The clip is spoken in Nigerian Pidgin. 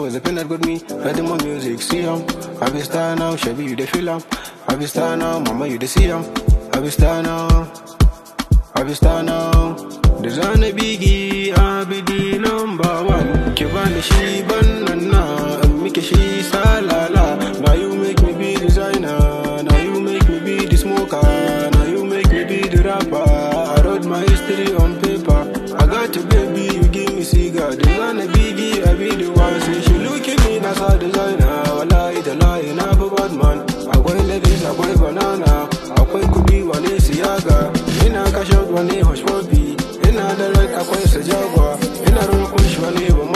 always a pen that got me. Writing more music, see I be star now, Shabby, you the feel I be star now, mama, you the see I be star now. I be star now. Designer biggie, I be the number one. Kibani she banana, make she salala. Now you make me be designer. Now you make me be the smoker. Now you make me be the rapper. I wrote my history on paper. I got your baby, you give me cigar. Designer biggie, I be the one. Say she look at me, that's our designer. Wallahi the lie, not a bad man. I go in ladies, I go banana. I go could be one is Siaga. Ina cash out one day, hush for be. Ina direct, I go Sajagua. Ina run push one day,